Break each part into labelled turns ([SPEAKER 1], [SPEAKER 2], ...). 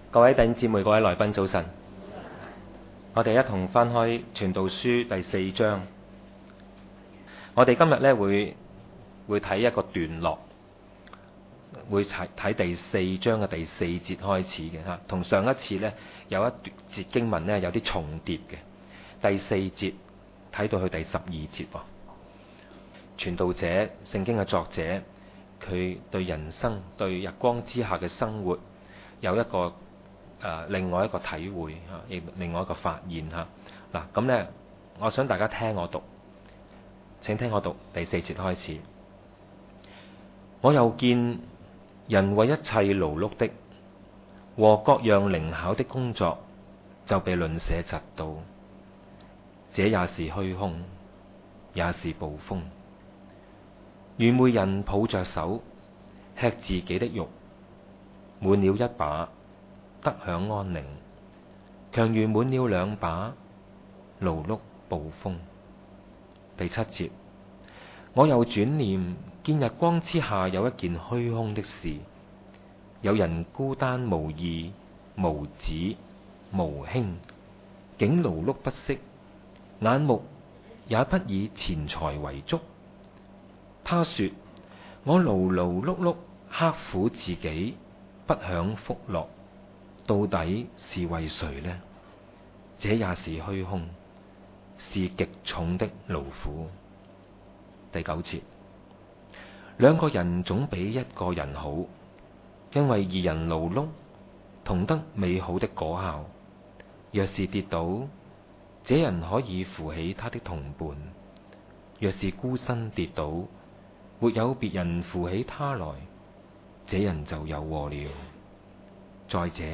[SPEAKER 1] 各位弟兄姊妹、各位來賓早晨，我哋一同翻開傳道書第4章。我哋今日呢會睇一個段落，會睇第4章嘅第4節開始嘅吓，同上一次呢有一節經文呢有啲重疊嘅。第4節睇到去第12節，傳道者、聖經嘅作者，佢對人生、對日光之下嘅生活有一個另外一個體會嚇，亦另外一個發現嚇。嗱，咁呢，我想大家聽我讀，請聽我讀第4節開始。我又見人為一切勞碌的和各樣靈巧的工作，就被鄰舍嫉妒，這也是虛空，也是捕風。愚昧人抱着手吃自己的肉，滿了一把，得享安寧，強如滿了2把，勞碌捕風。第7節，我又轉念見日光之下有一件虛空的事，有人孤單無義、無子、無兄，竟勞碌不息，眼目也不以錢財為足。他說：我勞勞碌碌，刻苦自己，不享福樂，到底是為誰呢？這也是虛空，是極重的勞苦。第9節，2個人總比1個人好，因為2人勞碌，同得美好的果效。若是跌倒，這人可以扶起他的同伴；若是孤身跌倒，沒有別人扶起他來，這人就有禍了。再者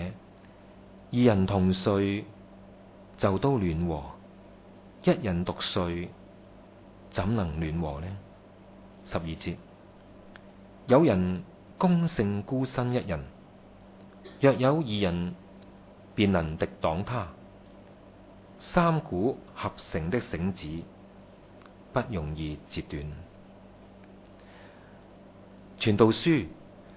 [SPEAKER 1] ，2人同睡，就都暖和；1人獨睡，怎能暖和呢？12節，有人攻勝孤身1人，若有2人，便能敵擋他。3股合成的繩子，不容易折斷。傳道書，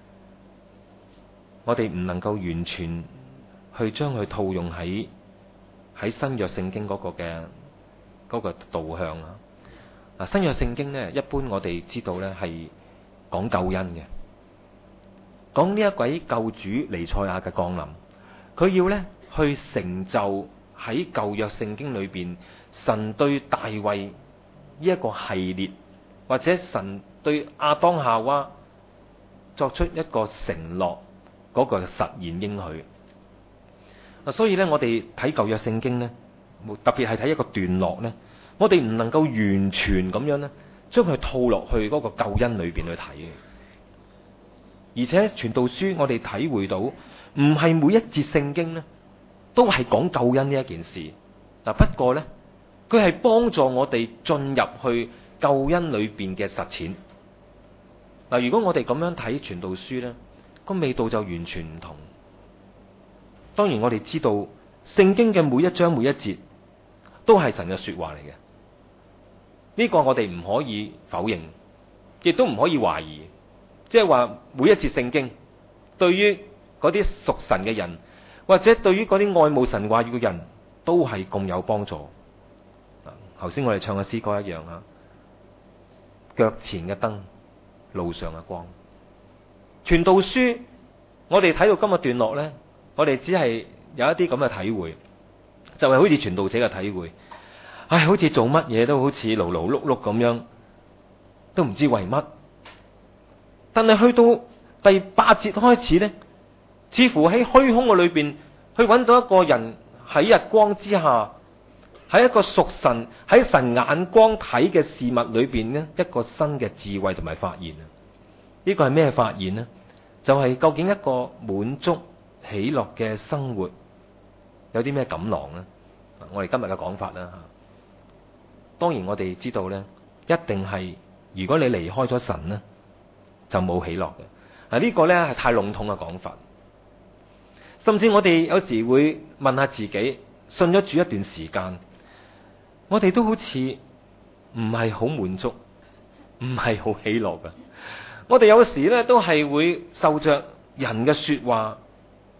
[SPEAKER 1] 我哋唔能夠完全去將佢套用喺新約聖經嗰個導向啊！新約聖經呢，一般我哋知道呢係講救恩嘅，講呢一位救主彌賽亞嘅降臨，佢要呢去成就喺舊約聖經裏邊神對大衛呢一個系列，或者神對亞當夏娃作出一個承諾嗰個實現應許。所以呢，我哋睇舊約聖經呢，特別係睇一個段落呢，我哋唔能夠完全咁樣呢將佢套落去嗰個救恩裏邊去睇嘅。而且傳道書我哋體會到，唔係每一節聖經呢都係講救恩呢一件事。嗱，不過呢，佢係幫助我哋進入去救恩裏邊嘅實踐。嗱，如果我哋咁樣睇傳道書呢，個味道就完全唔同。當然我哋知道聖經嘅每一章每一節都係神嘅說話嚟嘅，呢個我哋唔可以否認，亦都唔可以懷疑。即係話每一節聖經對於嗰啲屬神嘅人，或者對於嗰啲愛慕神話語嘅人，都係咁有幫助。頭先我哋唱嘅詩歌一樣啊，腳前嘅燈，路上嘅光。傳道書我哋睇到今日段落呢，我哋只係有一啲咁嘅體會，就係好似傳道者嘅體會。唉，好似做乜嘢都好似勞勞碌碌咁樣，都唔知為乜。但係去到第8節開始呢，似乎喺虛空嘅裏邊去揾到一個人喺日光之下，喺一個屬神喺神眼光睇嘅事物裏邊呢，一個新嘅智慧同埋發現。呢個係咩發現呢？就係究竟一個滿足喜樂嘅生活有啲咩錦囊呢？我哋今日嘅講法啦，當然我哋知道呢，一定係如果你離開咗神呢，就冇喜樂嘅。呢個呢係太籠統嘅講法，甚至我哋有時會問下自己，信咗主一段時間，我哋都好似唔係好滿足，唔係好喜樂嘅。我哋有時呢都係會受着人嘅說話，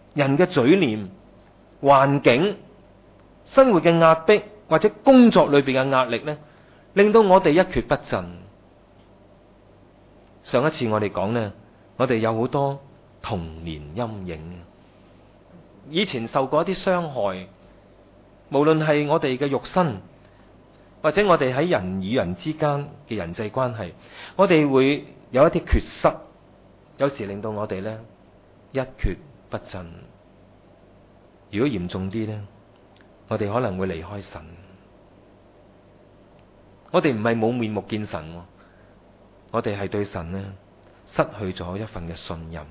[SPEAKER 1] 人嘅嘴臉、環境、生活嘅壓迫或者工作裏邊嘅壓力呢，令到我哋一蹶不振。上一次我哋講呢，我哋有好多童年陰影，以前受過一啲傷害，無論係我哋嘅肉身，或者我哋喺人與人之間嘅人際關係，我哋會有一啲缺失，有時令到我哋呢一蹶不振。如果嚴重啲呢，我哋可能會離開神。我哋唔係冇面目見神，我哋係對神呢失去咗一份嘅信任。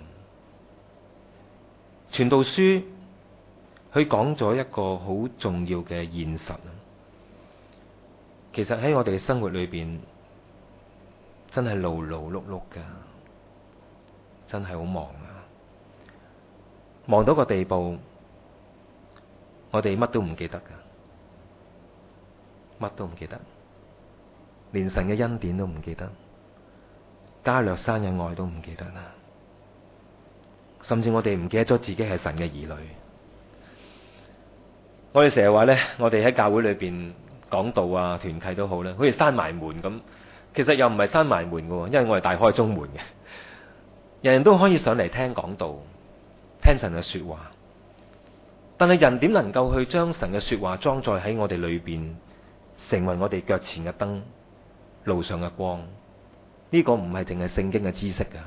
[SPEAKER 1] 傳道書佢講咗一個好重要嘅現實。其實喺我哋嘅生活裏邊，真係勞勞碌碌噶，真係好忙啊！忙到個地步，我哋乜都唔記得噶，乜都唔記得，連神嘅恩典都唔記得，加略山嘅愛都唔記得啦，甚至我哋唔記得咗自己係神嘅兒女。我哋成日話呢，我哋喺教會裏邊講道啊、團契都好啦，好似閂埋門咁。其實又唔係閂埋門嘅，因為我哋大開中門嘅，人人都可以上嚟聽講道、聽神嘅說話。但係人點能夠去將神嘅說話裝載喺我哋裏邊，成為我哋腳前嘅燈、路上嘅光？呢個唔係淨係聖經嘅知識噶。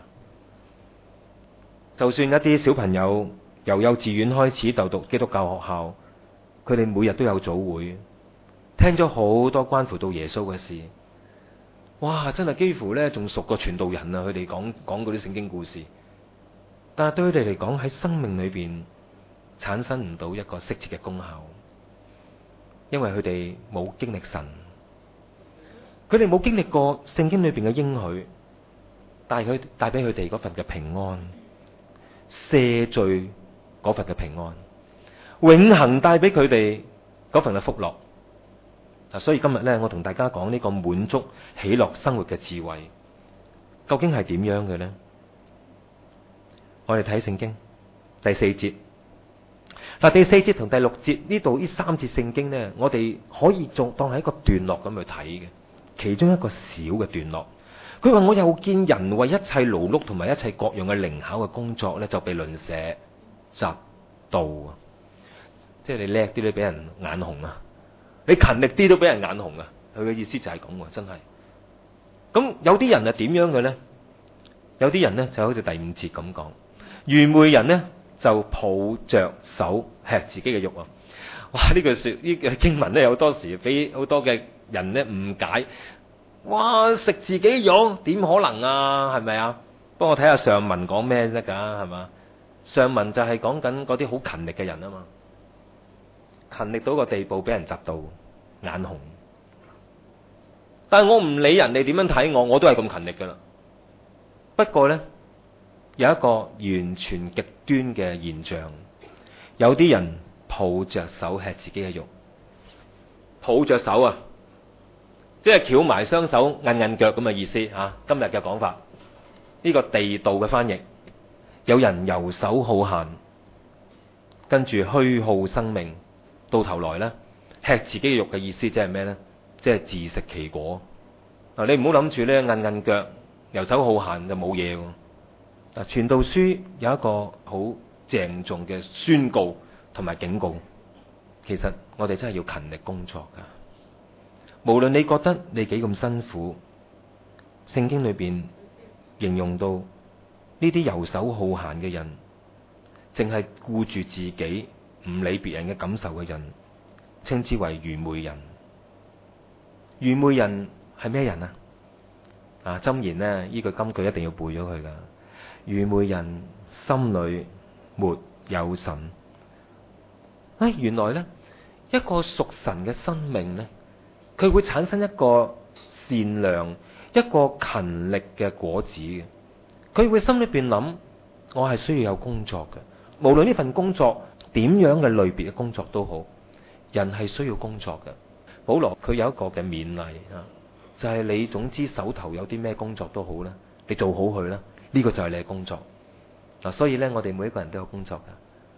[SPEAKER 1] 就算一啲小朋友由幼稚園開始就讀基督教學校，佢哋每日都有早會，聽咗好多關乎到耶穌嘅事。哇！真係幾乎咧仲熟過傳道人啊！佢哋講嗰啲聖經故事，但係對佢哋嚟講，喺生命裏邊產生唔到一個適切嘅功效，因為佢哋冇經歷神，佢哋冇經歷過聖經裏邊嘅應許，帶俾佢哋嗰份嘅平安，赦罪嗰份嘅平安，永恆帶俾佢哋嗰份嘅福樂。所以今日咧，我同大家講呢個滿足喜樂生活嘅智慧，究竟係點樣嘅呢？我哋睇聖經第4節。嗱，第4節同第6節呢度呢3節聖經呢，我哋可以當係一個段落咁去睇嘅，其中一個小嘅段落。佢話：我又見人為一切勞碌同埋一切各樣嘅靈巧嘅工作呢，就被鄰舍嫉妒啊！即係你叻啲，你俾人眼紅啊！你勤力啲都俾人眼紅啊！佢嘅意思就係咁，真係。咁有啲人係點樣嘅呢？有啲人呢就好似第5節咁講，愚昧人呢就抱着手吃自己嘅肉啊！哇！呢句經文呢，有多時俾好多嘅人呢誤解。哇！食自己肉點可能啊？係咪啊？幫我睇下上文講咩得噶？係嘛？上文就係講緊嗰啲好勤力嘅人啊嘛。勤力到個地步俾人窒到眼紅，但係我唔理人哋點樣睇我，我都係咁勤力噶啦。不過呢，有一個完全極端嘅現象，有啲人抱着手吃自己嘅肉，抱着手啊，即係翹埋雙手韌韌腳咁嘅意思啊。今日嘅講法，呢個地道嘅翻譯，有人游手好閒，跟住虛耗生命。到頭來呢，吃自己嘅肉嘅意思即係咩呢？即係自食其果。嗱，你唔好諗住呢，韌韌腳游手好閒就冇嘢喎。嗱，傳道書有一個好鄭重嘅宣告同埋警告。其實我哋真係要勤力工作噶。無論你覺得你幾咁辛苦，聖經裏邊形容到呢啲游手好閒嘅人，淨係顧住自己，唔理別人嘅感受嘅人，稱之為愚昧人。愚昧人係咩人啊？箴言呢，呢句金句一定要背咗佢噶。愚昧人心裏沒有神。原來呢，一個屬神嘅生命呢，佢會產生一個善良、一個勤力嘅果子嘅。佢會心裏邊諗，我係需要有工作嘅，無論呢份工作點樣嘅類別嘅工作都好，人係需要工作嘅。保羅佢有一個嘅勉勵啊，就係你總之手頭有啲咩工作都好啦，你做好佢啦，呢個就係你嘅工作。所以呢，我哋每一個人都有工作噶。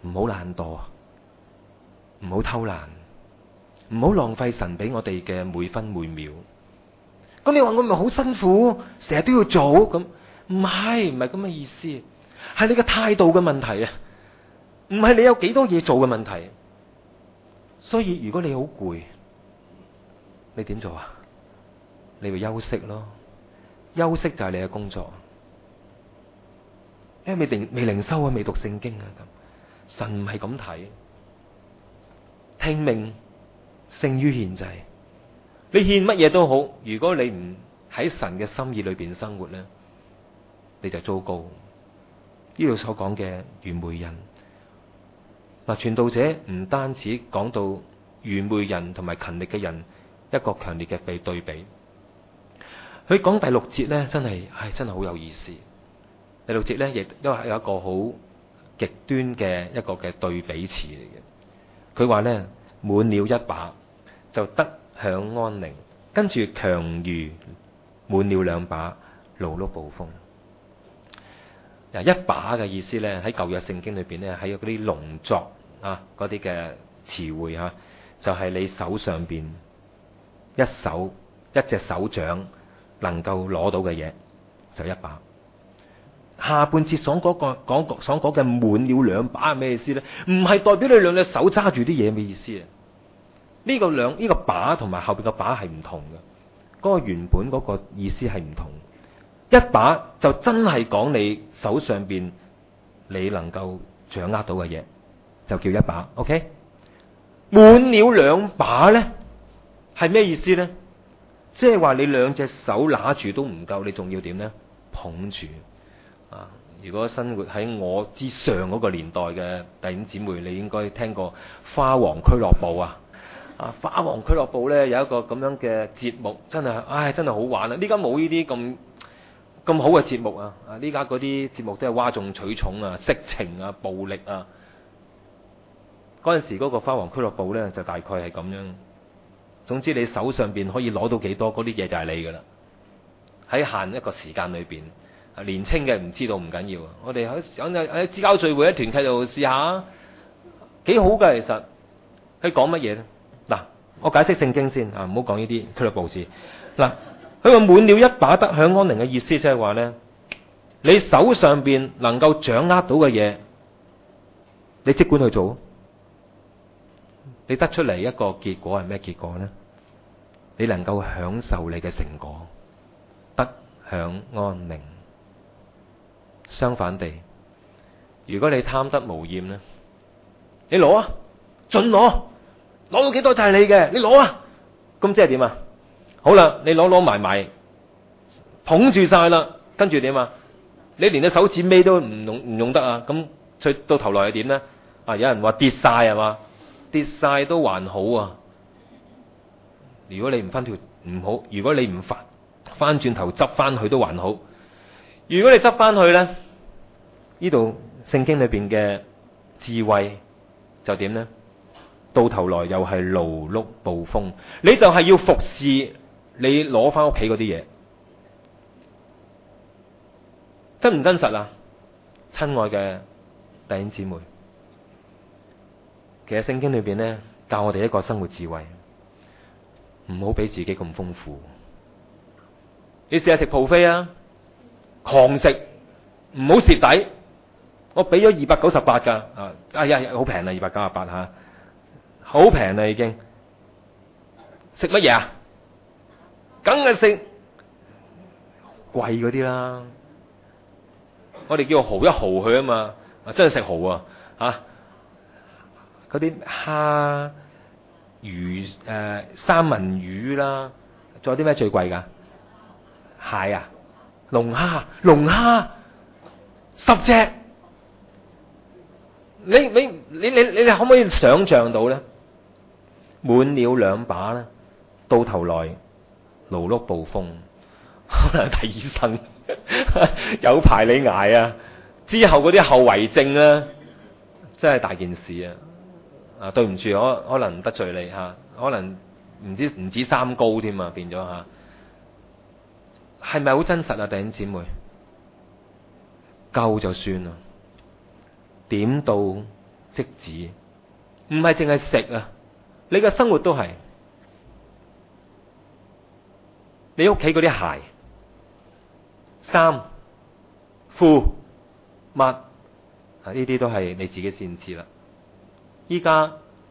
[SPEAKER 1] 唔好懶惰，唔好偷懶，唔好浪費神俾我哋嘅每分每秒。咁你話我咪好辛苦，成日都要做咁？唔係咁嘅意思，係你嘅態度嘅問題啊，唔係你有幾多嘢做嘅問題。所以如果你好攰，你點做啊？你會休息咯，休息就係你嘅工作。因為未靈修啊，未讀聖經啊，咁神唔係咁睇。聽命勝於獻祭，你獻乜嘢都好，如果你唔喺神嘅心意裏邊生活咧，你就糟糕。呢度所講嘅愚昧人，嗱，傳道者唔單止講到愚昧人同埋勤力嘅人一個強烈嘅對比。佢講第六節咧，真係好有意思。第六節咧，亦都係有一個好極端嘅一個嘅對比詞嚟嘅。佢話咧，滿了一把就得享安寧，跟住強如滿了兩把，勞碌捕風。一把嘅意思咧，喺舊約聖經裏邊咧，喺嗰啲農作啊嗰啲嘅詞彙吓，就係你手上邊一隻手掌能夠攞到嘅嘢，就一把。下半節所講嘅滿了兩把係咩意思咧？唔係代表你兩隻手揸住啲嘢嘅意思啊！呢個把同埋後邊嘅把係唔同嘅，嗰個原本嗰個意思係唔同。一把就真係講你手上邊你能夠掌握到嘅嘢，就叫一把。OK， 滿了兩把咧係咩意思咧？即係話你兩隻手拿住都唔夠，你仲要點咧？捧住啊！如果生活喺我之上嗰個年代嘅弟兄姊妹，你應該聽過花王俱樂部啊！花王俱樂部咧有一個咁樣嘅節目，真係好玩啊！呢家冇呢啲咁好嘅節目啊！呢家嗰啲節目都係嘩眾取寵啊、色情啊、暴力啊。嗰陣時嗰個花王俱樂部咧就大概係咁樣。總之你手上邊可以攞到幾多，嗰啲嘢就係你噶啦。喺限一個時間裏邊，年青嘅唔知道唔緊要。我哋喺支教聚會喺團契度試下，幾好噶。其實佢講乜嘢咧？嗱，我解釋聖經先啊，唔好講呢啲俱樂部字。嗱，佢話滿了一把得享安寧嘅意思，即係話咧，你手上邊能夠掌握到嘅嘢，你即管去做。你得出嚟一個結果係咩結果呢？你能夠享受你嘅成果，得享安寧。相反地，如果你貪得無厭呢，你攞啊，盡攞到幾多就係你嘅，你攞啊。咁即係點啊？好啦，你攞埋捧住晒啦，跟住點啊？你連隻手指尾都唔用得啊！咁到頭來係點呢？有人話跌晒係嘛？跌晒都還好啊！如果你唔翻條唔好，如果你唔翻轉頭執翻去都還好。如果你執翻去咧，呢度聖經裏邊嘅智慧就點呢？到頭來又係勞碌捕風，你就係要服侍你攞翻屋企嗰啲嘢，真唔真實啊？親愛嘅弟兄姊妹。其實聖經裏邊咧教我哋一個生活智慧，唔好俾自己咁豐富。你試下食 buffet啊，狂食，唔好蝕底。我俾咗298噶，好平啊，298吓，好平啦已經。食乜嘢啊？梗係食貴嗰啲啦。我哋叫豪一豪佢啊嘛，真係食豪啊吓。嗰啲蝦、魚、三文魚啦，仲有啲咩最貴噶？蟹啊，龍蝦10隻，你可唔可以想象到咧？滿了兩把咧，到頭來勞碌捕風，可能睇醫生有排你捱啊！之後嗰啲後遺症咧，真係大件事啊！對唔住，可能得罪你吓，可能唔止三高添啊，變咗吓，係咪好真實啊？弟兄姊妹，夠就算啦，點到即止，唔係淨係食啊，你嘅生活都係，你屋企嗰啲鞋、衫、褲、襪啊，呢啲都係你自己先知啦。依家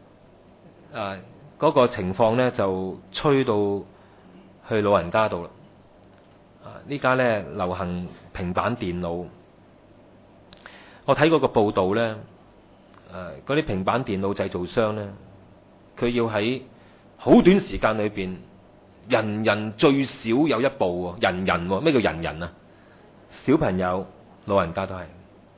[SPEAKER 1] 嗰個情況咧就吹到去老人家度啦。呢家咧流行平板電腦，我睇嗰個報道咧，嗰啲平板電腦製造商咧，佢要喺好短時間裏邊，人人最少有一部喎，人人喎，咩叫人人啊？小朋友、老人家都係。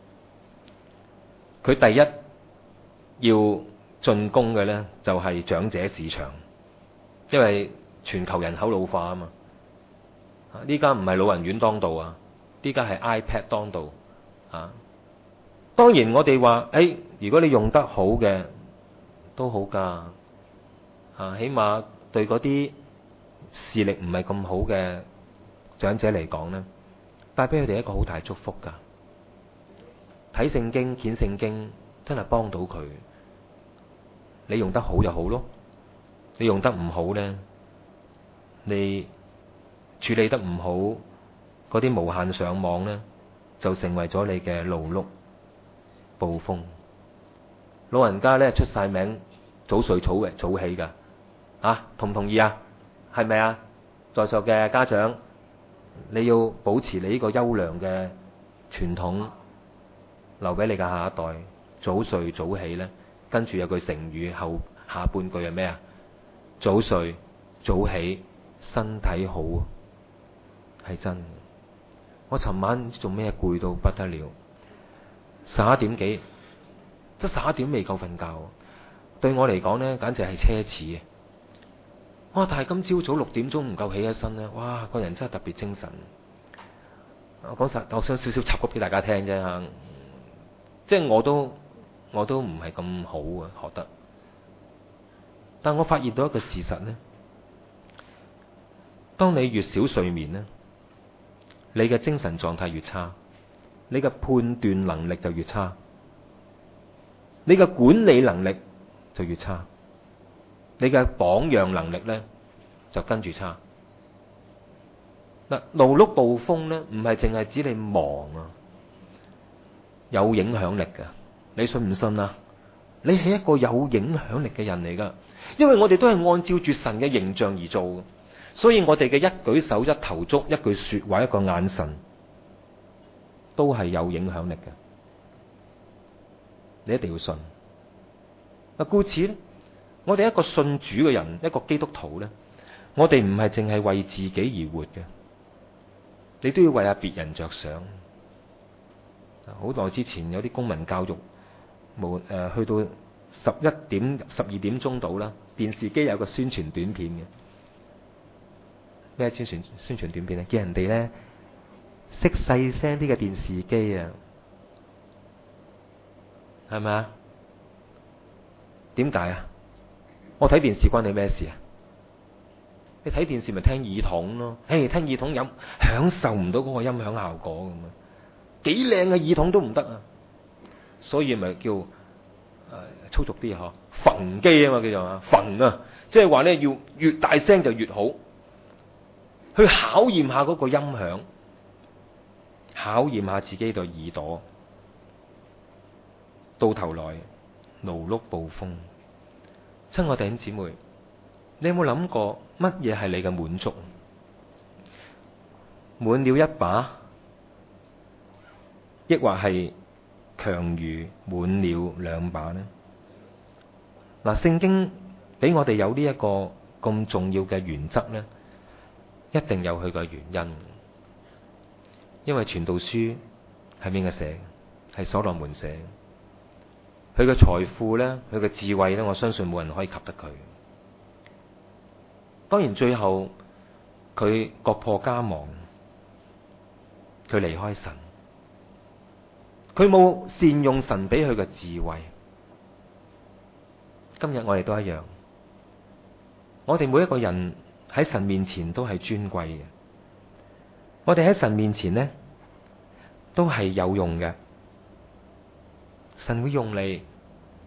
[SPEAKER 1] 佢第一要進攻嘅咧，就係長者市場，因為全球人口老化啊嘛。呢家唔係老人院當道啊，呢家係 iPad 當道啊。當然我哋話，如果你用得好嘅都好噶，起碼對嗰啲視力唔係咁好嘅長者嚟講咧，帶俾佢哋一個好大祝福噶。睇聖經、撿聖經，真係幫到佢。你用得好就好咯，你用得唔好咧，你處理得唔好，嗰啲無限上網咧，就成為咗你嘅勞碌暴風。老人家咧出晒名，早睡早起噶，同唔同意啊？係咪啊？在座嘅家長，你要保持你呢個優良嘅傳統，留俾你嘅下一代。早睡早起咧，跟住有句成語後下半句係咩啊？早睡早起，身體好，係真嘅。我尋晚做咩攰到不得了，11點幾，即11點未夠瞓覺，對我嚟講咧，簡直係奢侈。但係今朝早6點鐘唔夠起一身咧，哇，個人真係特別精神。我想少少插曲俾大家聽啫吓，即係我都唔係咁好啊，學得。但我發現到一個事實咧，當你越少睡眠咧，你嘅精神狀態越差，你嘅判斷能力就越差，你嘅管理能力就越差，你嘅榜樣能力咧就跟住差。嗱，勞碌暴風咧，唔係淨係指你忙啊，有影響力㗎。你信唔信啊？你係一個有影響力嘅人嚟噶，因為我哋都係按照住神嘅形象而做，所以我哋嘅一舉手、一投足、一句說話、一個眼神，都係有影響力嘅。你一定要信。故此咧，我哋一個信主嘅人，一個基督徒咧，我哋唔係淨係為自己而活嘅，你都要為下別人着想。好耐之前有啲公民教育，去到11點、12點鐘到啦，電視機有個宣傳短片嘅。咩宣傳短片咧？叫人哋咧熄細聲啲嘅電視機啊，係咪啊？點解啊？我睇電視關你咩事啊？你睇電視咪聽耳筒咯，聽耳筒享受唔到嗰個音響效果咁啊！幾靚嘅耳筒都唔得啊！所以咪叫粗俗啲嗬，焚機啊嘛，叫做焚啊，即係話咧要越大聲就越好，去考驗下嗰個音響，考驗下自己對耳朵，到頭來勞碌暴風。親愛弟兄姊妹，你有冇諗過乜嘢係你嘅滿足？滿了一把，抑或係強如滿了2把呢？嗱，聖經俾我哋有呢一個咁重要嘅原則呢，一定有佢嘅原因。因為傳道書係邊個寫？係所羅門寫。佢嘅財富呢，佢嘅智慧呢，我相信冇人可以及得佢。當然最後佢國破家亡，佢離開神，佢冇善用神俾佢嘅智慧。今日我哋都一樣，我哋每一個人喺神面前都係尊貴嘅，我哋喺神面前呢，都係有用嘅。神會用你，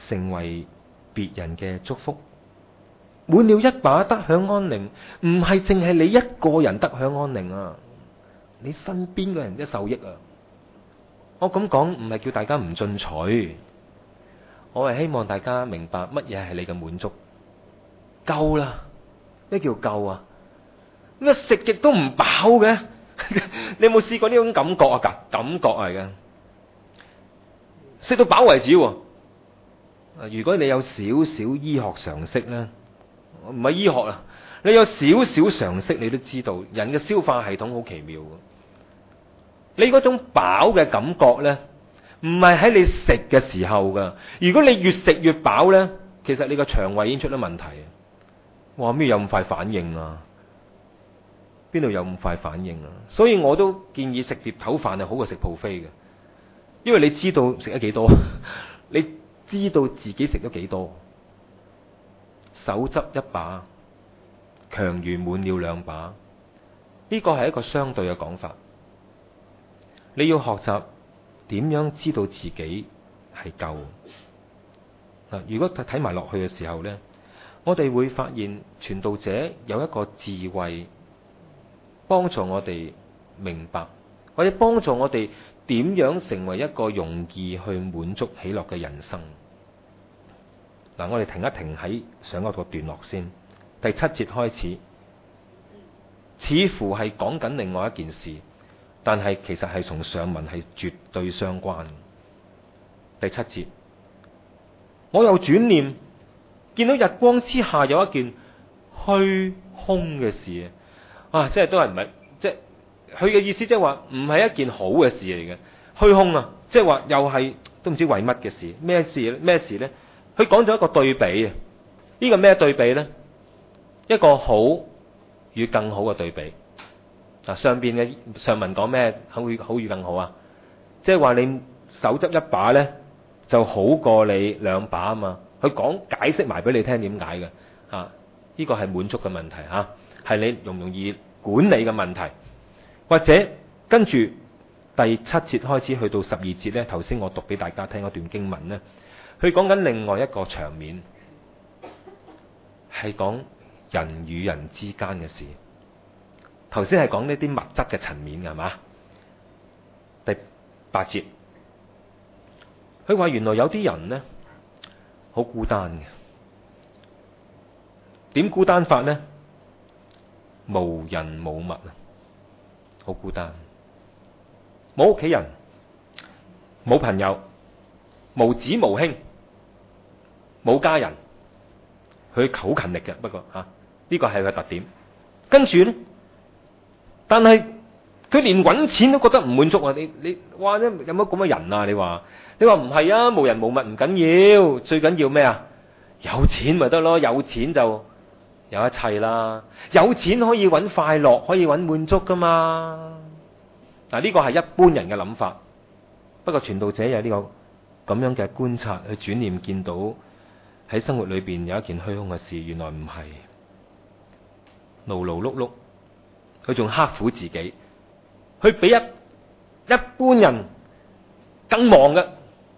[SPEAKER 1] 成為別人嘅祝福。滿了一把得享安寧，唔係淨係你一個人得享安寧啊，你身邊嘅人都受益啊。我咁講唔係叫大家唔進取，我係希望大家明白乜嘢係你嘅滿足。夠啦，咩叫夠啊？咩食極都唔飽嘅？你有冇試過呢種感覺啊？感覺嚟嘅，食到飽為止。如果你有少少醫學常識咧，唔係醫學啊，你有少少常識，你都知道人嘅消化系統好奇妙。你嗰種飽嘅感覺咧，唔係喺你食嘅時候噶。如果你越食越飽咧，其實你個腸胃已經出咗問題。哇！咩有咁快反應啊？邊度有咁快反應啊？所以我都建議食碟頭飯係好過食 buffet嘅，因為你知道食咗幾多，你知道自己食咗幾多。手執一把，強如滿了兩把。呢個係一個相對嘅講法。你要學習點樣知道自己係夠。如果睇埋落去嘅時候呢，我哋會發現傳道者有一個智慧，幫助我哋明白，或者幫助我哋點樣成為一個容易去滿足喜樂嘅人生。我哋停一停喺上一個段落先，第7節開始，似乎係講緊另外一件事，但係其實係同上文係絕對相關。第7節，我又轉念，見到日光之下有一件虛空嘅事啊！即係都係唔係，即係佢嘅意思，即係話唔係一件好嘅事嚟嘅。虛空啊，即係話又係都唔知為乜嘅事。咩事？咩事呢？佢講咗一個對比啊！呢個咩對比呢？一個好與更好嘅對比。上邊嘅上文講咩？好與更好啊！即係話你手執一把呢，就好過你兩把啊嘛。佢講解釋埋俾你聽點解嘅啊？呢個係滿足嘅問題嚇，係你容唔容易管理嘅問題。或者跟住第7節開始去到12節呢，頭先我讀俾大家聽嗰段經文呢，佢講緊另外一個場面，係講人與人之間嘅事。頭先係講呢啲物質嘅層面嘅係嘛？第8節，佢話原來有啲人呢，好孤單嘅。點孤單法呢？無人無物啊，好孤單，冇屋企人，冇朋友，無子無兄，冇家人。佢好勤力嘅，不過呢個係佢嘅特點。跟住呢，但係佢連搵錢都覺得唔滿足啊！你哇，有乜咁嘅人啊？你話唔係啊？無人無物唔緊要，最緊要咩啊？有錢咪得咯，有錢就有一切啦。有錢可以搵快樂，可以搵滿足噶嘛？呢個係一般人嘅諗法。不過傳道者有呢個咁樣嘅觀察，去轉念見到喺生活裏邊有一件虛空嘅事，原來唔係，勞勞碌碌，佢仲刻苦自己，佢比一般人更忙嘅，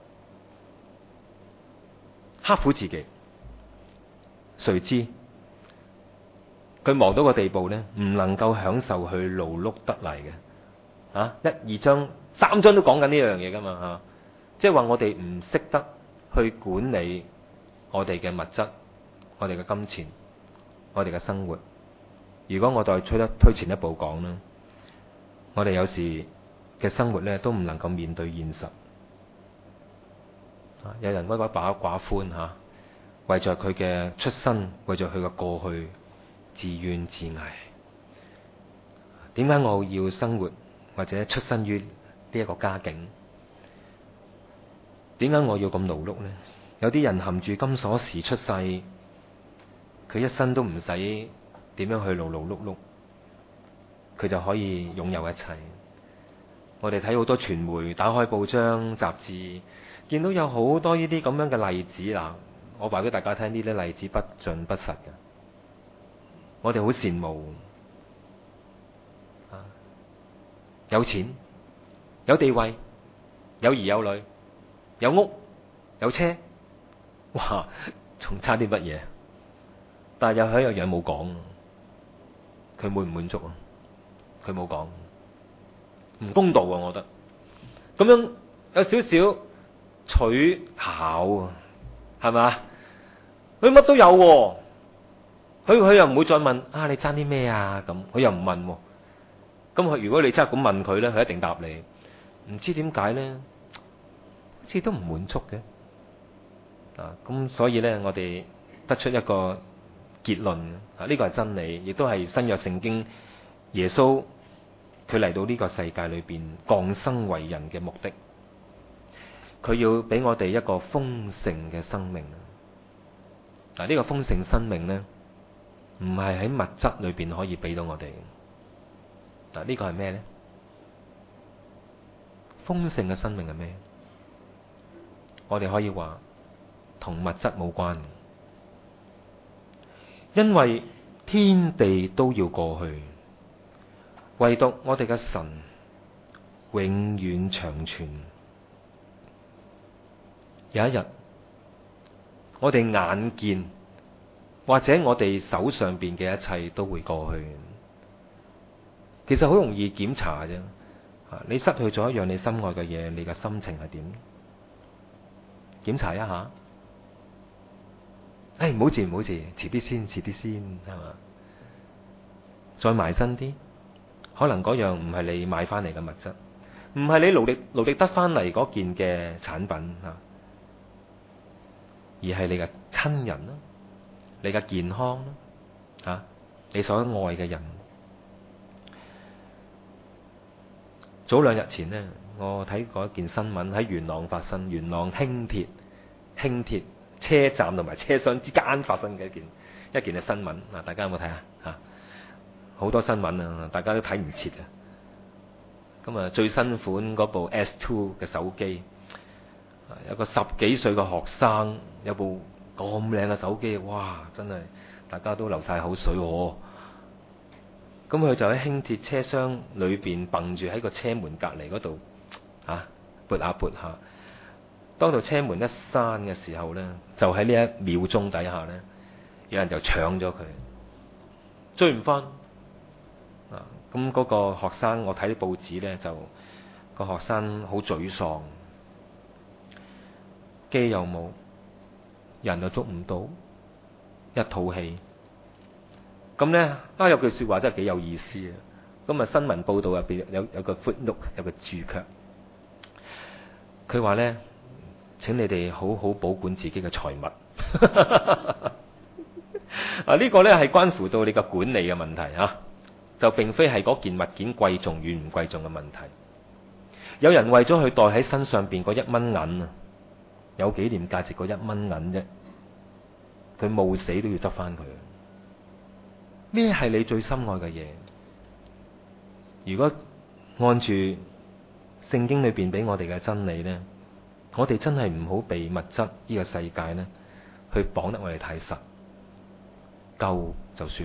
[SPEAKER 1] 刻苦自己。誰知佢忙到個地步呢，唔能夠享受佢勞碌得嚟嘅。1、2章、3章都講緊呢樣嘢噶嘛，即係話我哋唔識得去管理我哋嘅物質、我哋嘅金錢、我哋嘅生活。如果我再推前一步講啦，我哋有時嘅生活呢都唔能夠面對現實。有人鬱鬱寡歡嚇，為咗佢嘅出身，為咗佢嘅過去，自怨自艾。點解我要生活或者出身於呢一個家境？點解我要咁勞碌呢？有啲人含住金鎖匙出世，佢一生都唔使點樣去勞勞碌碌，佢就可以擁有一切。我哋睇好多傳媒，打開報章雜誌，見到有好多呢啲咁樣嘅例子啦。我話俾大家聽，呢啲例子不盡不實嘅，我哋好羨慕。有錢、有地位、有兒有女、有屋、有車， 哇，仲差啲乜嘢？但係又係一樣嘢冇講，佢滿唔滿足啊？佢冇講，唔公道啊！我覺得咁樣有少少取巧啊，係咪？佢乜都有喎，佢又唔會再問啊，你爭啲咩啊？咁佢又唔問喎。咁佢如果你真係咁問佢咧，佢一定答你。唔知點解咧，好似都唔滿足嘅。咁所以咧，我哋得出一個結論啊，呢個係真理，亦都係新約聖經耶穌佢嚟到呢個世界裏邊降生為人嘅目的。佢要俾我哋一個豐盛嘅生命。呢個豐盛生命咧，唔係喺物質裏邊可以俾到我哋。呢個係咩咧？豐盛嘅生命係咩？我哋可以話同物質冇關，因為天地都要過去，唯獨我哋嘅神永遠長存。有一日，我哋眼見或者我哋手上邊嘅一切都會過去。其實好容易檢查啫。你失去咗一樣你心愛嘅嘢，你嘅心情係點？檢查一下。唔好住，唔好住，遲啲先，遲啲先，係嘛？再埋身啲，可能嗰樣唔係你買翻嚟嘅物質，唔係你勞力得翻嚟嗰件嘅產品啊，而係你嘅親人啦，你嘅健康啦，你所愛嘅人。早2日前呢，我睇過一件新聞喺元朗發生，元朗輕鐵車站同埋車廂之間發生嘅一件嘅新聞。大家有冇睇啊？好多新聞啊，大家都睇唔切啊。咁啊，最新款嗰部 S2 嘅手機，有個10幾歲嘅學生有部咁靚嘅手機，哇！真係大家都流晒口水喎。咁佢就喺輕鐵車廂裏邊蹦住喺個車門隔離嗰度，撥下撥下。當到車門一閂嘅時候呢，就喺呢一秒鐘底下呢，有人就搶咗佢，追唔翻。咁嗰個學生，我睇啲報紙呢，就個學生好沮喪，機又冇，人又捉唔到，一肚氣。咁呢，有句說話真係幾有意思啊！咁啊，新聞報道入邊有個 footnote， 有個注腳，佢話呢，請你哋好好保管自己嘅財物。呢個呢係關乎到你嘅管理嘅問題啊，就並非係嗰件物件貴重與唔貴重嘅問題。有人為咗佢袋喺身上邊嗰1蚊銀啊，有紀念價值嗰1蚊銀啫，佢冒死都要執翻佢。咩係你最心愛嘅嘢？如果按住聖經裏邊俾我哋嘅真理呢，我哋真係唔好被物質呢個世界呢去綁得我哋太實，夠就算，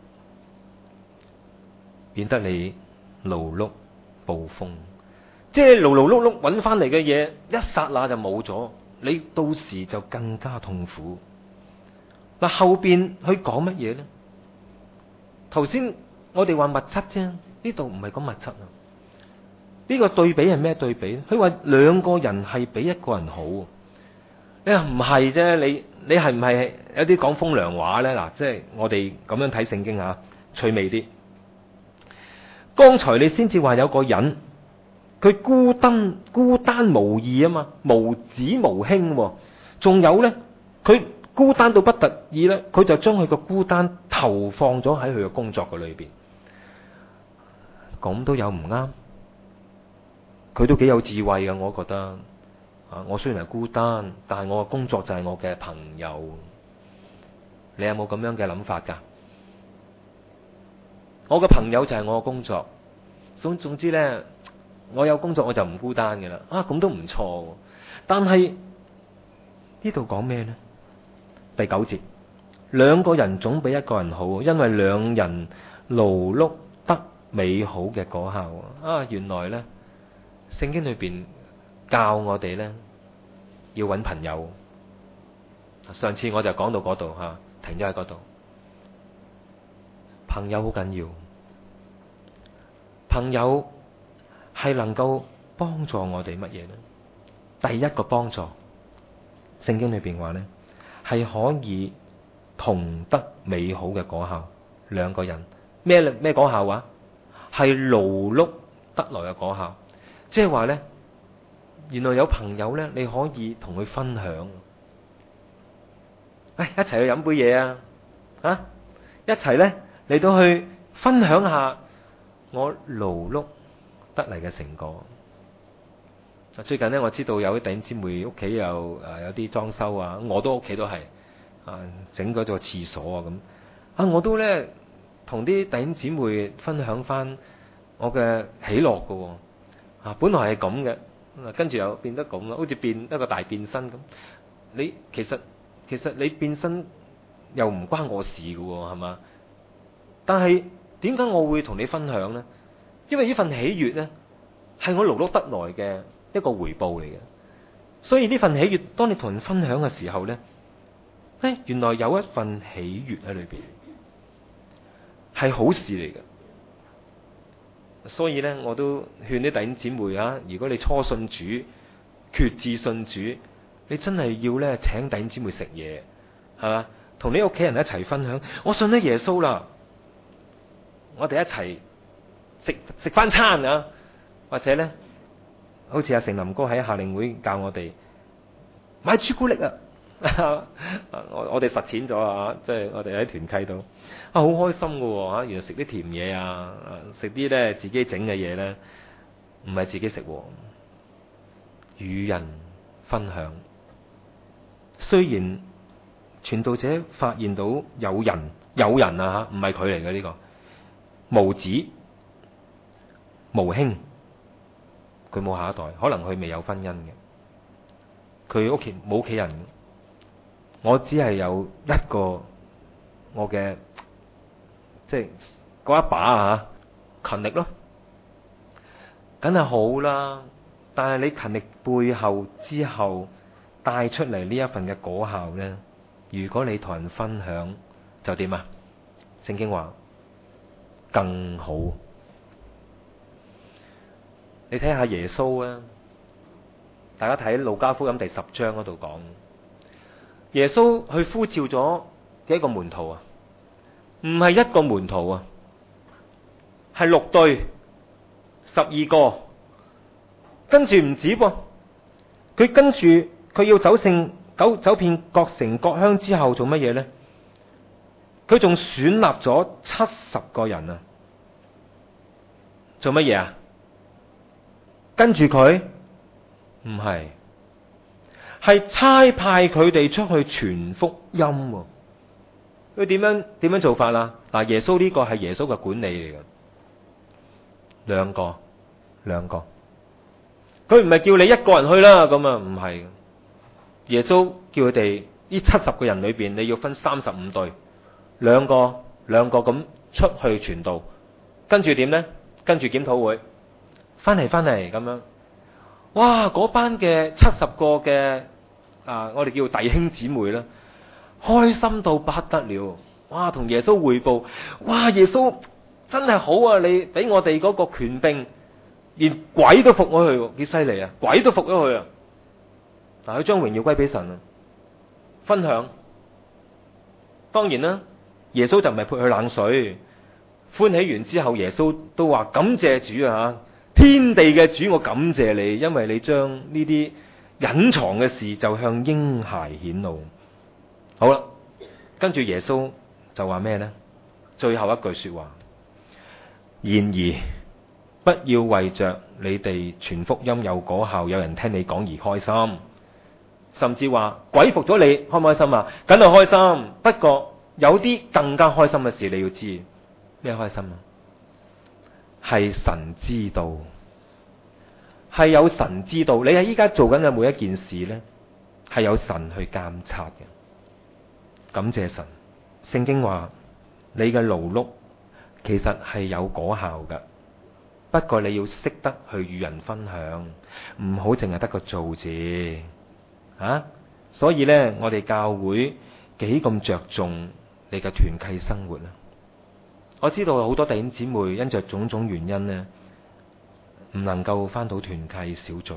[SPEAKER 1] 免得你勞碌暴風，即係勞勞碌碌揾翻嚟嘅嘢，一剎那就冇咗，你到時就更加痛苦。嗱，後邊佢講乜嘢呢？頭先我哋話物質啫，呢度唔係講物質啊。呢個對比係咩對比？佢話2個人係比1個人好。你話唔係啫？你係唔係有啲講風涼話呢？嗱，即係我哋咁樣睇聖經吓，趣味啲。剛才你先至話有個人，佢孤單無義啊嘛，無子無兄，仲有呢，佢孤單到不得已呢，佢就將佢個孤單投放咗喺佢嘅工作嘅裏邊。咁都有唔啱？佢都幾有智慧嘅，我覺得。我雖然係孤單，但係我嘅工作就係我嘅朋友。你有冇咁樣嘅諗法㗎？我嘅朋友就係我嘅工作。總之呢，我有工作我就唔孤單嘅啦。咁都唔錯。但係呢度講咩呢？第9節，2個人總比1個人好，因為2人勞碌得美好嘅果效。原來呢，聖經裏邊教我哋呢，要揾朋友， 上次我就講到嗰度吓，停咗喺嗰度。朋友好緊要，朋友係能夠幫助我哋乜嘢呢？第一個幫助，聖經裏邊話呢，係可以同得美好嘅果效。兩個人咩果效啊？係勞碌得來嘅果效。即係話呢，原來有朋友呢，你可以同佢分享。一齊去飲杯嘢啊！一齊呢嚟到去分享下我勞碌得嚟嘅成果。最近呢，我知道有啲弟兄姊妹屋企有啲裝修啊，我都屋企都係整嗰個廁所咁我都呢同啲弟兄姊妹分享翻我嘅喜樂噶本來係咁嘅，跟住又變得咁啦，好似變一個大變身咁。你其實你變身又唔關我事噶係嘛？但係點解我會同你分享呢？因為呢份喜悅呢，係我勞碌得來嘅一個回報嚟嘅。所以呢份喜悅，當你同人分享嘅時候呢，原來有一份喜悅喺裏邊，係好事嚟嘅。所以呢，我都勸啲弟兄姊妹如果你初信主、決志信主，你真係要呢請弟兄姊妹食嘢，係嘛？同你屋企人一齊分享，我信咗耶穌啦，我哋一齊食翻餐啊！或者呢，好似阿成林哥喺夏令會教我哋買朱古力啊！我哋實踐咗即係我哋喺團契度好開心噶原來食啲甜嘢食啲咧自己整嘅嘢咧，唔係自己食，與人分享。雖然傳道者發現到有人唔係佢嚟嘅呢個無子無兄，佢冇下一代，可能佢未有婚姻嘅，佢屋企冇屋企人。我只係有一個我嘅即係嗰一把勤力咯，梗係好啦。但係你勤力背後之後帶出嚟呢一份嘅果效呢，如果你同人分享就點啊？聖經話更好。你睇下耶穌大家睇路加福音第10章嗰度講。耶穌去呼召咗幾個門徒唔係一個門徒係6對12個，跟住唔止噃，佢跟住佢要走遍各城各鄉之後做乜嘢呢？佢仲選立咗70個人做乜嘢跟住佢唔係差派佢哋出去傳福音。佢點樣做法嗱，耶穌呢個係耶穌嘅管理嚟嘅，兩個，佢唔係叫你一個人去啦，咁唔係。耶穌叫佢哋呢70個人裏邊，你要分35隊，兩個咁出去傳道，跟住點呢？跟住檢討會，翻嚟咁樣。哇！嗰班嘅70個嘅我哋叫弟兄姊妹啦，開心到不得了。哇！同耶穌匯報，哇！耶穌真係好你俾我哋嗰個權柄，連鬼都服咗佢，幾犀利鬼都服咗佢佢將榮耀歸俾神分享。當然啦，耶穌就唔係潑佢冷水，歡喜完之後，耶穌都話感謝主天地嘅主，我感謝你，因為你將呢啲隱藏嘅事就向嬰孩顯露。好啦，跟住耶穌就話咩呢？最後一句說話，然而不要為着你哋傳福音有果效，有人聽你講而開心，甚至話鬼服咗你開唔開心梗係開心。不過有啲更加開心嘅事你要知，咩開心係神知道，係有神知道你喺依家做緊嘅每一件事呢，係有神去監察嘅。感謝神，聖經話你嘅勞碌其實係有果效㗎，不過你要識得去與人分享，唔好淨係得個做字所以呢，我哋教會幾咁着重你嘅團契生活啊！我知道好多弟兄姊妹因着種種原因呢，唔能夠返到團契小組。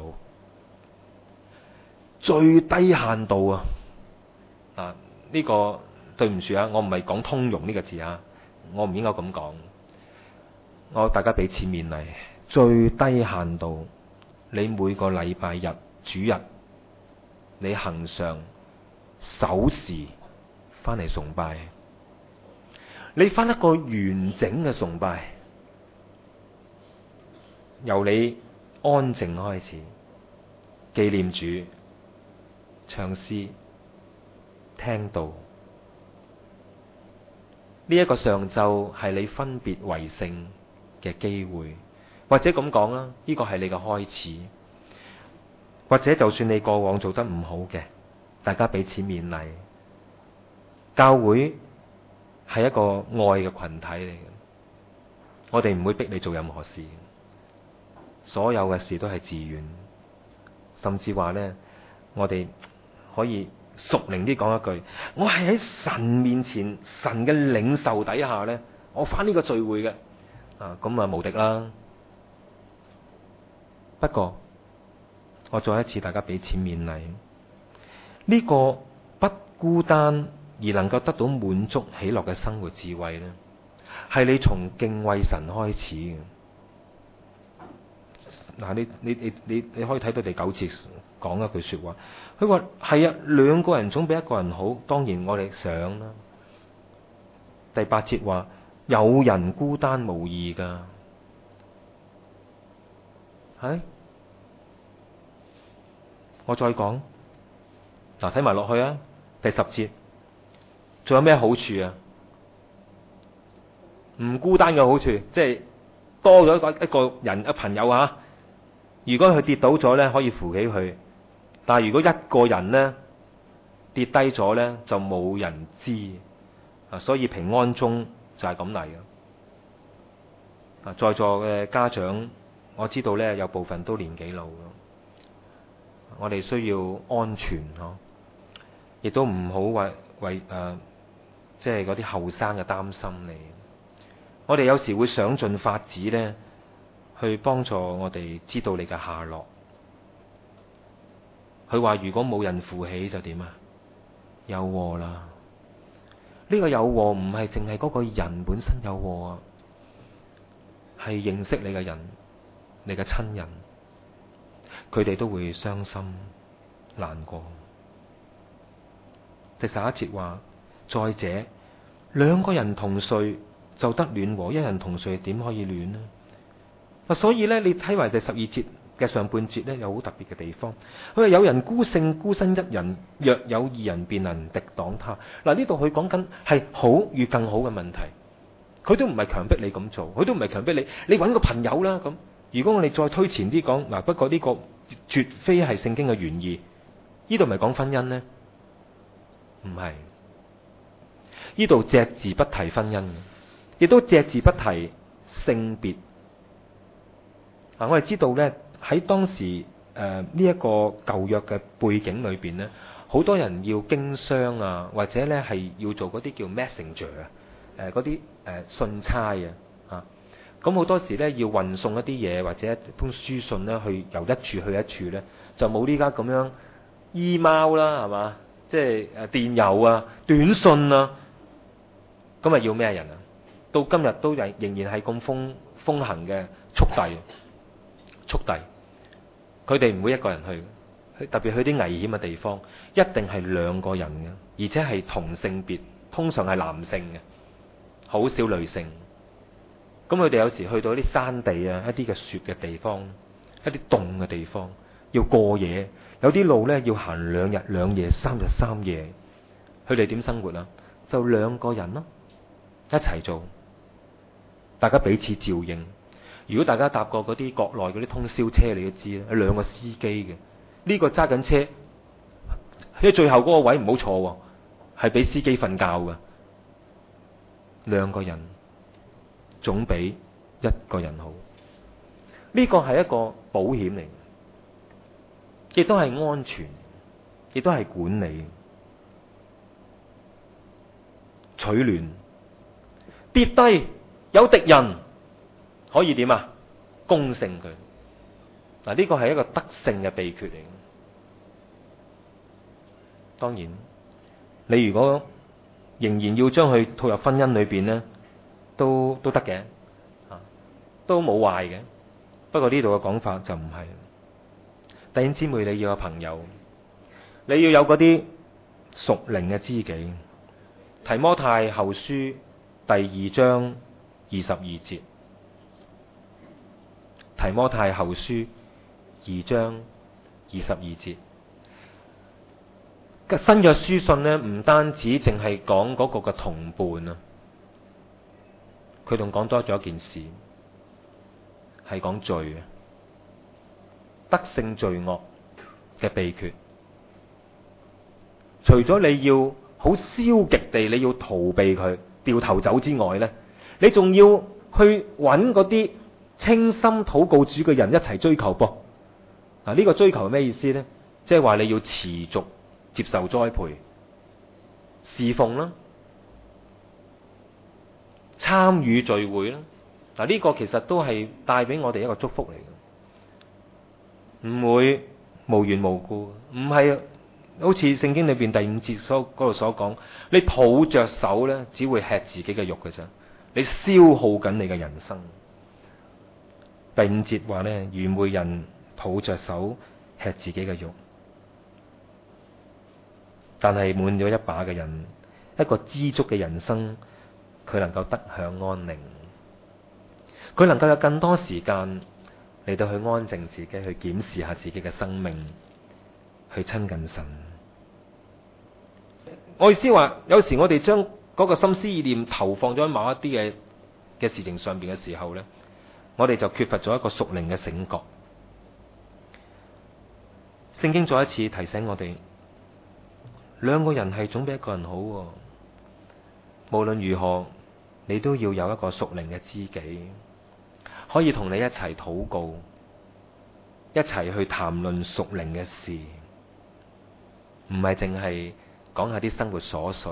[SPEAKER 1] 最低限度啊！呢個對唔住啊，我唔係講通融呢個字啊，我唔應該咁講。大家彼此勉勵，最低限度，你每個禮拜日主日，你恆常守時翻嚟崇拜，你翻一個完整嘅崇拜，由你安靜開始，紀念主，唱詩，聽道。呢一個上晝係你分別為聖嘅機會，或者咁講啦，呢個係你嘅開始。或者就算你過往做得唔好嘅，大家彼此勉勵。教會係一個愛嘅群體嚟嘅，我哋唔會逼你做任何事，所有嘅事都係自願。甚至話呢，我哋可以屬靈啲講一句，我係喺神面前，神嘅領袖底下呢，我返呢個聚會嘅，咁啊無敵啦。不過我再一次，大家彼此勉勵，呢個不孤單而能夠得到滿足喜樂嘅生活智慧呢，係你從敬畏神開始嘅。你可以睇到第9節講一句說話，佢話係啊，兩個人總比一個人好，當然我哋想啦。第8節話有人孤單無義噶，係。我再講，睇埋落去啊。第10節，仲有咩好處啊？唔孤單嘅好處，即係多咗一個人嘅朋友啊。如果佢跌倒咗呢，可以扶起佢；但係如果一個人呢跌低咗呢，就冇人知啊。所以平安鐘就係咁嚟嘅。在座嘅家長，我知道呢有部分都年紀老。我哋需要安全嗬，亦都唔好為即係嗰啲後生嘅擔心你。我哋有時會想盡法子呢，去幫助我哋知道你嘅下落。佢話如果冇人扶起就點啊？有禍啦！呢個有禍唔係淨係嗰個人本身有禍啊，係認識你嘅人，你嘅親人。佢哋都會傷心難過。第11節話，再者，兩個人同睡就得暖和，一人同睡點可以暖呢？所以呢，你睇埋第12節嘅上半節呢，有好特別嘅地方。佢話有人孤勝孤身一人，若有2人便能敵擋他。呢度佢講緊係好與更好嘅問題。佢都唔係強迫你咁做，佢都唔係強迫你，你揾個朋友啦咁。如果我哋再推前啲講，不過呢個絕非係聖經嘅原意。呢度咪講婚姻呢？唔係，呢度隻字不提婚姻，亦都隻字不提性別。我哋知道呢，喺當時呢一個舊約嘅背景裏邊呢，好多人要經商啊，或者呢係要做嗰啲叫 messenger 嗰啲信差啊。咁好多時咧要運送一啲嘢，或者一封書信咧，去由一處去一處咧，就冇呢家咁樣 email 啦，係嘛？即係電郵啊、短信啊，咁啊要咩人啊？到今日都仍然係咁風行嘅速遞，佢哋唔會一個人去，特別去啲危險嘅地方，一定係2個人嘅，而且係同性別，通常係男性嘅，好少女性。咁佢哋有時去到一啲山地啊，一啲嘅雪嘅地方，一啲凍嘅地方，要過夜，有啲路呢要行2日2夜、3日3夜。佢哋點生活啊？就2個人咯，一齊做，大家彼此照應。如果大家搭過嗰啲國內嗰啲通宵車，你都知啦，2個司機嘅，呢個揸緊車，喺最後嗰個位唔好坐，係俾司機瞓覺㗎。2個人總比1個人好，呢個係一個保險嚟，亦都係安全。 亦都係管理、取暖。跌低有敵人可以點啊？攻勝佢。嗱，呢個係一個得勝嘅秘訣嚟。當然，你如果仍然要將佢套入婚姻裏邊呢，都得嘅，都冇壞嘅。不過呢度嘅講法就唔係。弟兄姊妹，你要有朋友，你要有嗰啲屬靈嘅知己。提摩太後書第2章22節。提摩太後書2章22節。新約書信呢，唔單止淨係講嗰個嘅同伴啊，佢仲講多咗一件事，係講罪啊，得勝罪惡嘅秘訣。除咗你要好消極地你要逃避佢，掉頭走之外呢，你仲要去揾嗰啲清心禱告主嘅人一齊追求噃。嗱，呢個追求係咩意思呢？即係話你要持續接受栽培、侍奉啦、參與聚會啦。嗱，呢個其實都係帶俾我哋一個祝福嚟嘅，唔會無緣無故，唔係好似聖經裏邊第5節嗰度所講，你抱着手咧，只會吃自己嘅肉嘅啫，你消耗緊你嘅人生。第5節話咧，愚昧人抱着手吃自己嘅肉。但係滿咗一把嘅人，一個知足嘅人生，佢能夠得享安寧，佢能夠有更多時間嚟到去安靜自己，去檢視下自己嘅生命，去親近神。我意思話，有時我哋將嗰個心思意念投放咗喺某一啲嘅事情上邊嘅時候呢，我哋就缺乏咗一個屬靈嘅醒覺。聖經再一次提醒我哋，兩個人係總比一個人好喎。無論如何，你都要有一個屬靈嘅知己，可以同你一齊禱告，一齊去談論屬靈嘅事，唔係淨係講下啲生活瑣碎。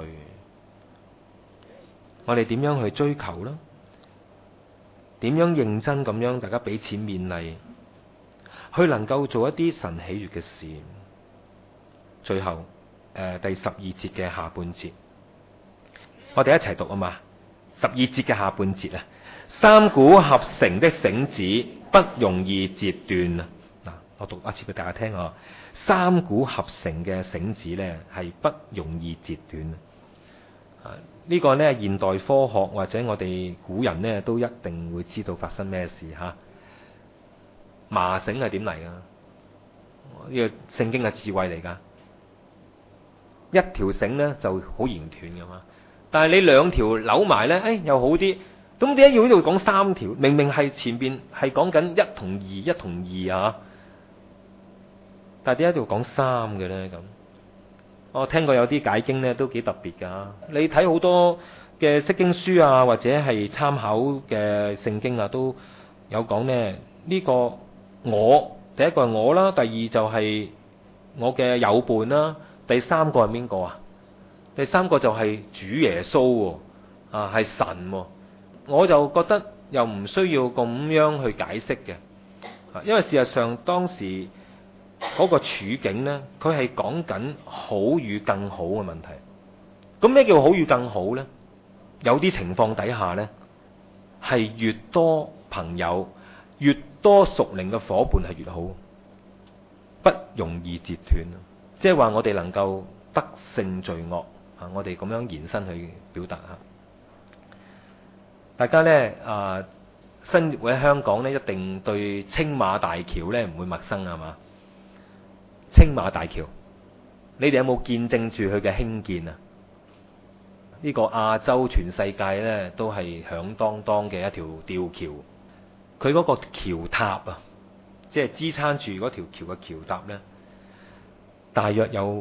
[SPEAKER 1] 我哋點樣去追求呢？點樣認真咁樣大家彼此勉勵，去能夠做一啲神喜悅嘅事。最後第12節嘅下半節，我哋一齊讀啊嘛。12節嘅下半節啊，三股合成的繩子不容易折斷啊。嗱，我讀一次俾大家聽啊。三股合成嘅繩子呢，係不容易折斷啊。呢個呢，現代科學或者我哋古人呢，都一定會知道發生咩事吓。麻繩係點嚟噶？呢個聖經嘅智慧嚟噶。一條繩呢就好易斷噶嘛，但係你兩條扭埋呢，又好啲。咁點解要呢度講三條？明明係前邊係講緊1同2，一同二啊，但係點解要講3嘅呢？咁我聽過有啲解經呢都幾特別噶。你睇好多嘅釋經書啊，或者係參考嘅聖經啊，都有講呢。呢個我第一個係我啦，第二就係我嘅友伴啦。第三個係邊個啊？第三個就係主耶穌啊，係神。我就覺得又唔需要咁樣去解釋嘅，因為事實上當時嗰個處境呢，佢係講緊好與更好嘅問題。咁咩叫好與更好呢？有啲情況底下呢，係越多朋友、越多屬靈嘅夥伴係越好，不容易截斷。即係話我哋能夠得勝罪惡啊！我哋咁樣延伸去表達下。大家呢，生活喺香港呢，一定對青馬大橋呢唔會陌生係嘛？青馬大橋，你哋有冇見證住佢嘅興建啊？呢個亞洲全世界呢都係響當當嘅一條吊橋，佢嗰個橋塔啊，即係支撐住嗰條橋嘅橋塔呢，大約有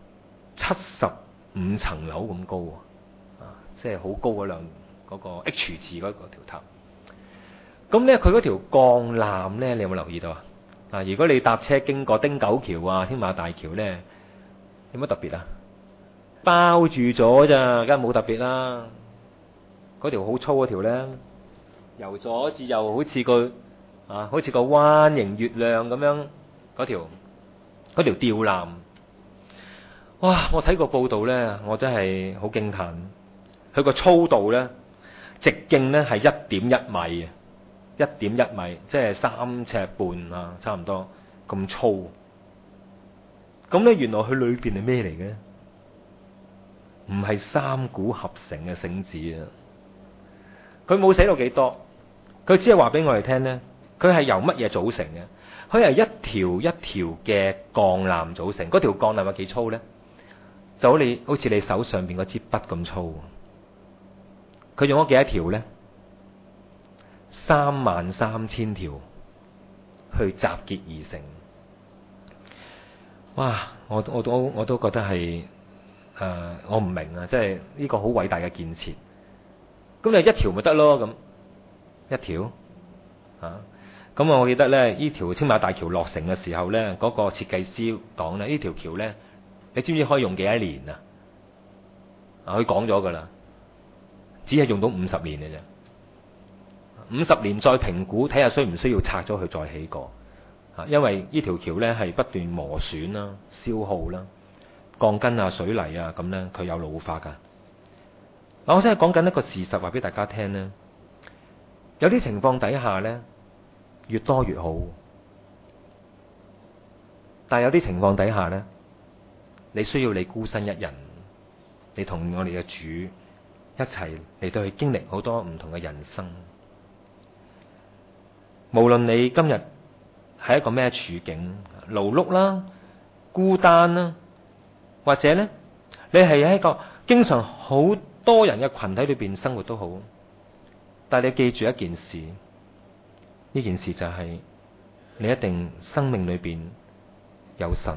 [SPEAKER 1] 75層樓咁高啊！即係好高嗰個 H 字嗰條塔。咁咧，佢嗰條鋼纜咧，你有冇留意到啊？如果你搭車經過汀九橋啊、天馬大橋咧， 有乜特別啊？包住咗咋，梗係冇特別啦。嗰條好粗嗰條咧，由左至右好似個彎形月亮咁樣，嗰條吊纜。哇！我睇過報道咧，我真係好驚嘆。佢個粗度咧，直徑咧係1.1米啊，1.1米，即係3尺半啊，差唔多咁粗。咁咧，原來佢裏邊係咩嚟嘅？唔係三股合成嘅繩子啊！佢冇寫到幾多，佢只係話俾我哋聽咧，佢係由乜嘢組成嘅？佢係一條一條嘅鋼纜組成。嗰條鋼纜有幾粗咧？就好似你手上邊嗰支筆咁粗。佢用咗幾多條咧？33000條去集結而成。哇！我都覺得係我唔明啊！即係呢個好偉大嘅建設。咁你一條咪得咯？咁一條啊！咁我記得咧，呢條青馬大橋落成嘅時候咧，嗰個設計師講咧，呢條橋咧，你知唔知可以用幾多年啊？佢講咗噶啦，只係用到50年嘅啫。50年再評估，睇下需唔需要拆咗佢再起過。因為呢條橋咧係不斷磨損啦、消耗啦、鋼筋啊、水泥啊咁咧，佢有老化噶。我真係講緊一個事實，話俾大家聽咧。有啲情況底下咧，越多越好。但係有啲情況底下咧，你需要你孤身一人，你同我哋嘅主一齊嚟到去經歷好多唔同嘅人生。無論你今日係一個咩處境，勞碌啦、孤單啦，或者咧，你係喺一個經常好多人嘅群體裏邊生活都好，但係你記住一件事，呢件事就係你一定生命裏邊有神，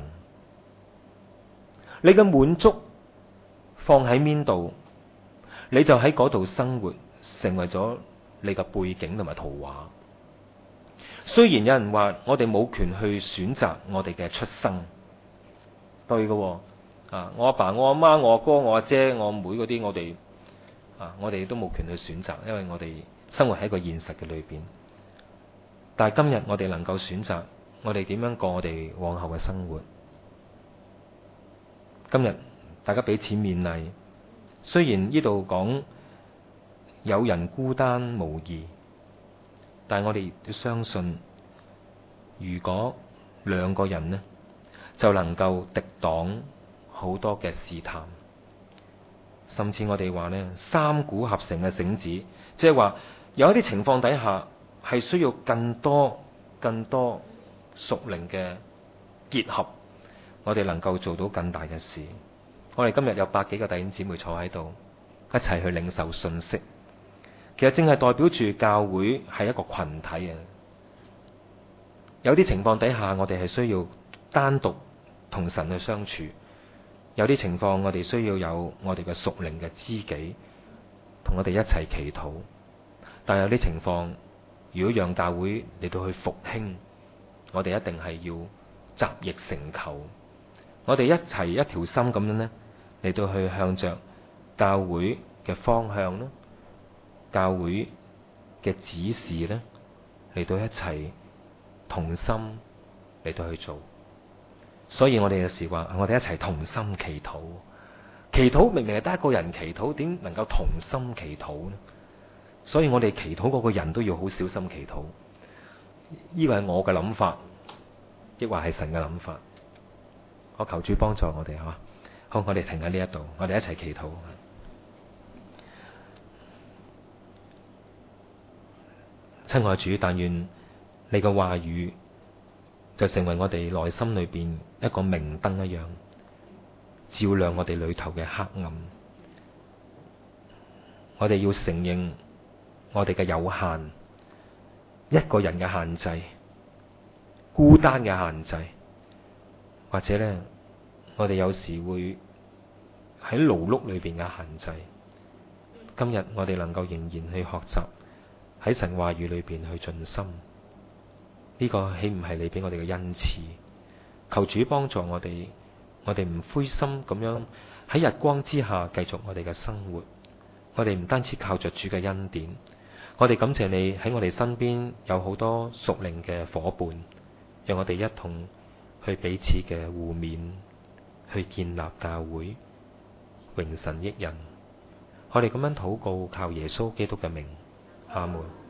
[SPEAKER 1] 你嘅滿足放喺邊度，你就喺嗰度生活，成為咗你嘅背景同埋圖畫。雖然有人話我哋冇權去選擇我哋嘅出生，對嘅。我阿爸、我阿媽、我阿哥、我阿姐、我阿妹嗰啲，我哋都冇權去選擇，因為我哋生活喺個現實嘅裏邊。但係今日我哋能夠選擇，我哋點樣過我哋往後嘅生活。今日大家彼此勉勵。雖然呢度講有人孤單無義，但係我哋都相信，如果兩個人呢，就能夠敵擋好多嘅試探。甚至我哋話呢，三股合成嘅繩子，即係話有一啲情況底下係需要更多屬靈嘅結合，我哋能夠做到更大嘅事。我哋今日有100幾個弟兄姊妹坐喺度，一齊去領受信息。其實正係代表住教會係一個群體啊。有啲情況底下，我哋係需要單獨同神去相處；有啲情況，我哋需要有我哋嘅屬靈嘅知己同我哋一齊祈禱。但係有啲情況，如果讓教會嚟到去復興，我哋一定係要集腋成裘。我哋一齊一條心咁樣呢，嚟到去向着教會嘅方向啦，教會嘅指示咧，嚟到一齊同心嚟到去做。所以我哋有時話，我哋一齊同心祈禱。祈禱明明係得一個人祈禱，點能夠同心祈禱呢？所以我哋祈禱嗰個人都要好小心祈禱。呢個係我嘅諗法，抑或係神嘅諗法？我求主幫助我哋，吓。好，我哋停喺呢一度，我哋一齊祈禱。親愛主，但願你嘅話語就成為我哋內心裏邊一個明燈一樣，照亮我哋裏頭嘅黑暗。我哋要承認我哋嘅有限，一個人嘅限制，孤單嘅限制，或者咧，我哋有時會喺勞碌裏邊嘅限制。今日我哋能夠仍然去學習喺神話語裏邊去盡心，呢個豈唔係你俾我哋嘅恩賜？求主幫助我哋， 我哋唔灰心咁樣喺日光之下繼續我哋嘅生活。我哋唔單止靠着主嘅恩典，我哋感謝你喺我哋身邊有好多屬靈嘅夥伴，讓我哋一同去彼此嘅互勉，去建立教會，榮神益人。我哋咁樣禱告，靠耶穌基督嘅名，阿門。